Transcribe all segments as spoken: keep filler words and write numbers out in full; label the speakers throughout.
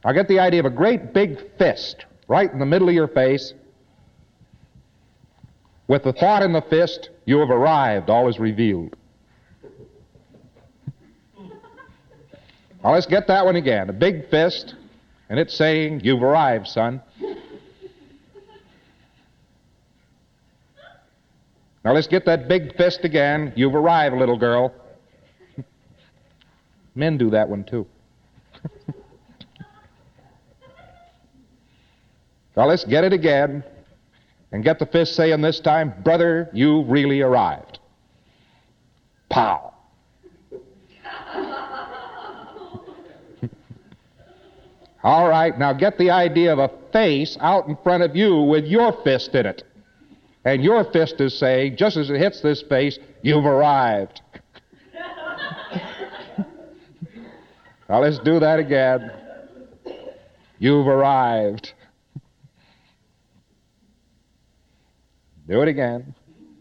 Speaker 1: Now get the idea of a great big fist right in the middle of your face. With the thought in the fist, you have arrived, all is revealed. Now let's get that one again. A big fist, and it's saying, you've arrived, son. Now let's get that big fist again. You've arrived, little girl. Men do that one too. Now let's get it again. And get the fist saying this time, brother, you really arrived. Pow. All right, now get the idea of a face out in front of you with your fist in it. And your fist is saying, just as it hits this face, you've arrived. Now let's do that again. You've arrived. Do it again.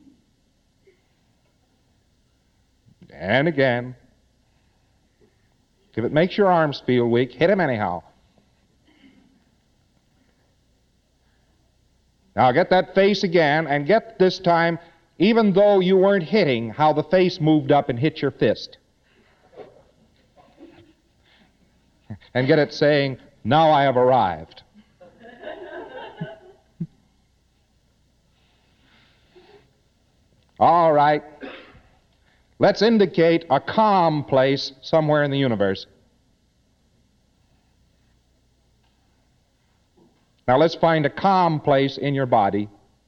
Speaker 1: And again. If it makes your arms feel weak, hit him anyhow. Now get that face again, and get this time, even though you weren't hitting, how the face moved up and hit your fist. And get it saying, now I have arrived. All right. Let's indicate a calm place somewhere in the universe. Now let's find a calm place in your body.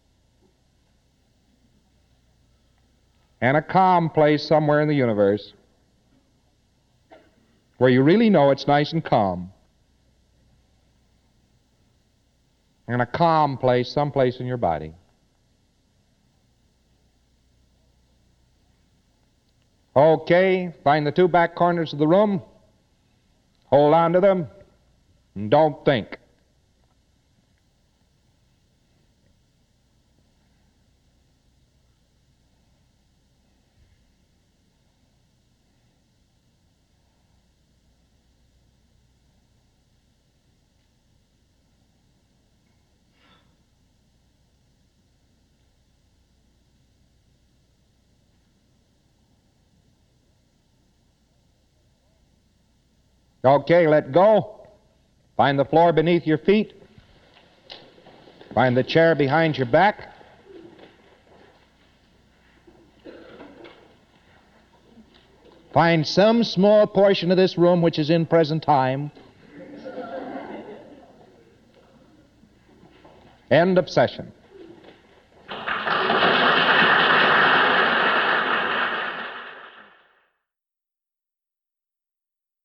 Speaker 1: And a calm place somewhere in the universe where you really know it's nice and calm. And a calm place someplace in your body. Okay, find the two back corners of the room, hold on to them, and don't think. Okay, let go. Find the floor beneath your feet. Find the chair behind your back. Find some small portion of this room which is in present time. End of session.